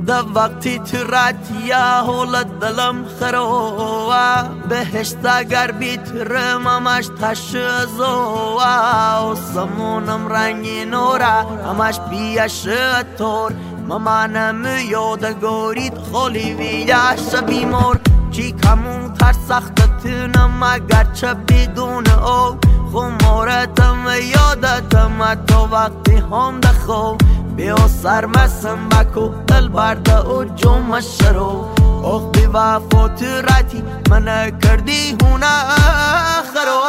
ده وقتی تو راتیه حول دلم خروه بهشت اگر بیتره ممش تشزوه و سمونم رنگی نوره همش بیش تور ممانم یادگارید خالی ویش بیمار چی کمون تر سختتونم اگرچه بدون او خمارتم یادتم تو وقتی هم دخو بیا سرمسم بکو دل برده و جمعش رو اوخ بی وفا تو راتی من کردی هونه خرو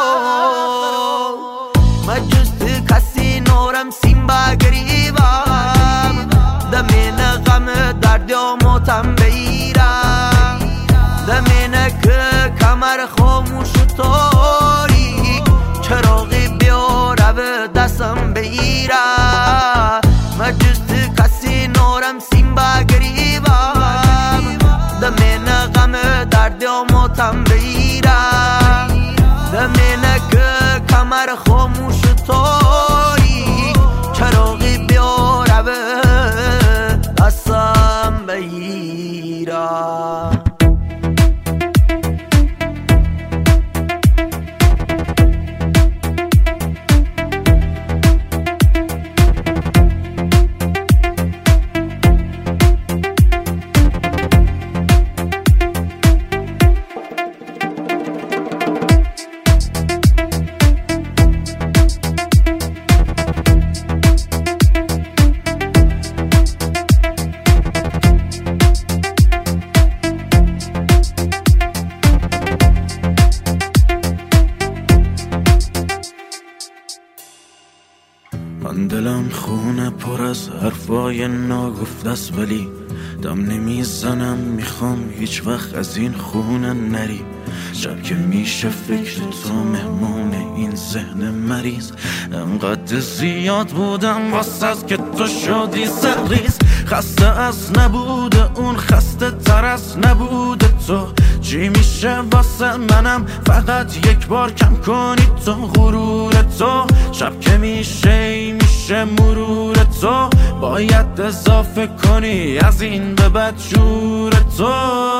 مجوز تو کسی نورم سیم بگریبم دمین غم درد یا موتم بیرم دمینه که کمر خاموش و تاریک چراغی بیاره به دستم بیرم مجوز تو کسی نورم سیم بگریبم دمینه غم درد یا موتم بیرم دمینه که کمر خاموش و تاریک چراغی بیاره به دستم بیرم من دلم خونه پر از حرفای ناگفته است ولی دم نمیزنم میخوام هیچ وقت از این خونه نری شب که میشه فکر تو مهمون این ذهن مریض انقدر زیاد بودم واسه که تو شدی سریز خسته از نبوده اون خسته تر از نبوده تو چی میشه واسه منم فقط یک بار کم کنی تو غرور تو شب که میشه مرور تو باید اضافه کنی از این به بد شور تو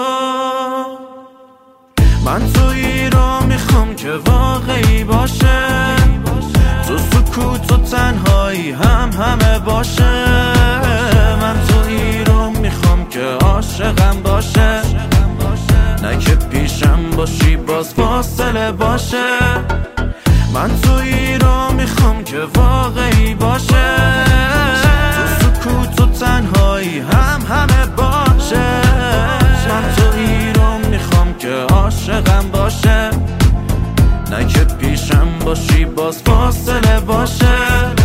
من تویی رو میخوام که واقعی باشه تو سکوت و تنهایی همه باشه من تویی رو میخوام که عاشقم باشه نه که پیشم باشی باز فاصله باشه من تویی رو میخوام که واقعی باشه تو سکوت و تنهایی همه باشه من تویی رو میخوام که عاشقم باشه نه که پیشم باشی باز فاصله باشه